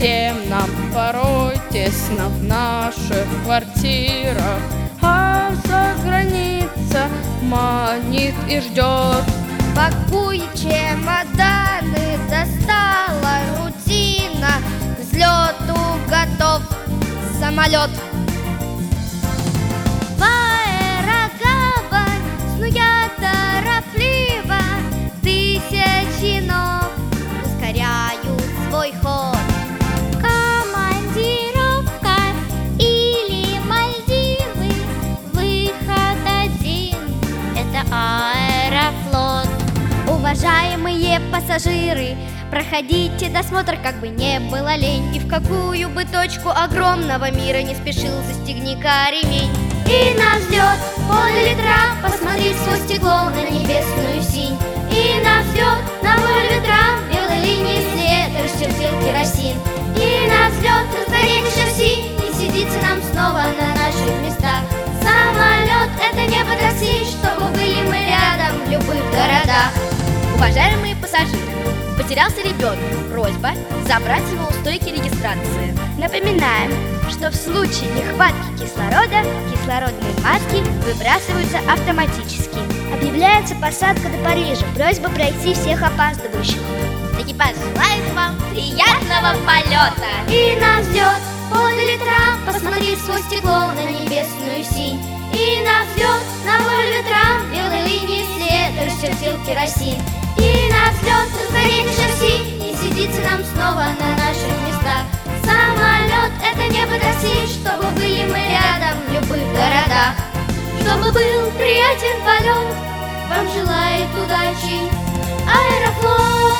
Всем нам порой тесно в наших квартирах, а за граница манит и ждет. Пакуй чемоданы, достала рутина, к взлету готов самолет. В аэрогавань сну я торопливо, тысячи ног ускоряют свой ход. Командировка или Мальдивы, выход один — это Аэрофлот. Уважаемые пассажиры, проходите досмотр, как бы не было лень. И в какую бы точку огромного мира не спешил, застегни-ка ремень. И на взлет подле ветра, посмотри сквозь стекло на небесную синь. И на взлет на волю ветра, белой линии след расчертил керосин. И на взлет разгореть шасси, и сидится нам снова на наших местах. Самолет — это небо России, чтобы были мы рядом в любых городах. Уважаемые пассажиры, потерялся ребенок. Просьба забрать его у стойки регистрации. Напоминаем, что в случае нехватки кислорода кислородные маски выбрасываются автоматически. Объявляется посадка до Парижа. Просьба пройти всех опаздывающих. Экипаж желает вам приятного полета. И на взлет подле ветра, посмотри сквозь стекло на небесную синь. И на взлет на волю ветра, белой линии след расчертил керосин. И на взлет разгореть шасси, и сидится нам снова на наших местах. Самолет — это небо России, чтобы были мы рядом в любых городах. Чтобы был приятен полет, вам желает удачи Аэрофлот.